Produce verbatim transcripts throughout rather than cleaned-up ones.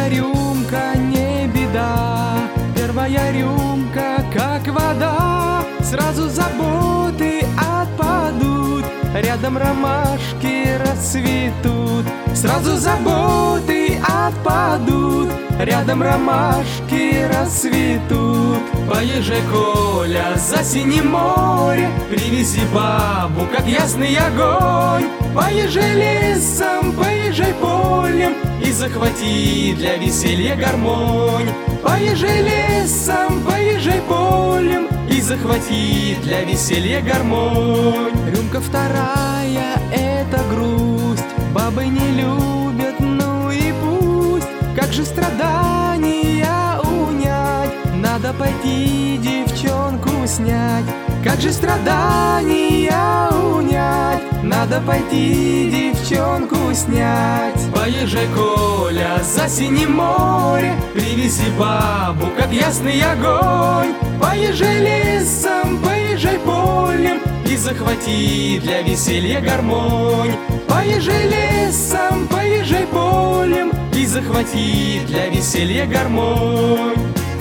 рюмка не беда, первая рюмка как вода, сразу заботы отпадут, рядом ромашки расцветут. Сразу заботы отпадут, рядом ромашки расцветут. Поезжай, Коля, за синим море, привези бабу, как ясный огонь. Поезжай лесом, поезжай полем и захвати для веселья гармонь. Поезжай лесом, поезжай полем и захвати для веселья гармонь. Рюмка вторая — это грусть, бабы не любят, ну и пусть. Как же страдания унять, надо пойти девчонку снять. Как же страдания унять, надо пойти девчонку снять. Поезжай, Коля, за синим море, привези бабу, как ясный огонь. Поезжай лесом, поезжай полем и захвати для веселья гармонь. Поезжай лесом, поезжай полем и захвати для веселья гармонь.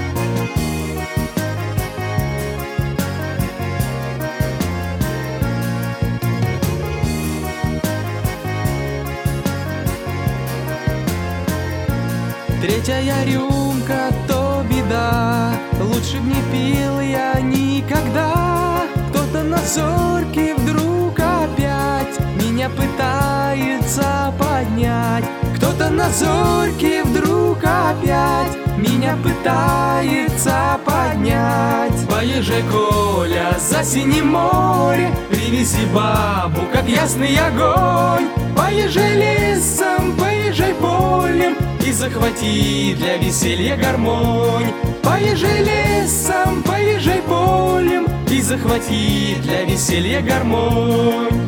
Третья рюмка — то беда, лучше б не пил я никогда. Кто-то на зорьке вдруг опять меня пытается поднять. Кто-то на зорьке вдруг опять меня пытается поднять. Поезжай, Коля, за синим море, привези бабу, как ясный огонь. Поезжай лесом, поезжай полем и захвати для веселья гармонь. Поезжай лесом, поезжай полем и захвати для веселья гармонь.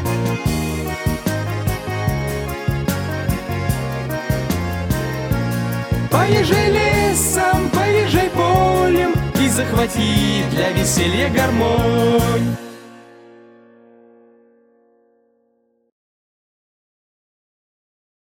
Поезжай лесом, поезжай полем и захвати для веселья гармонь.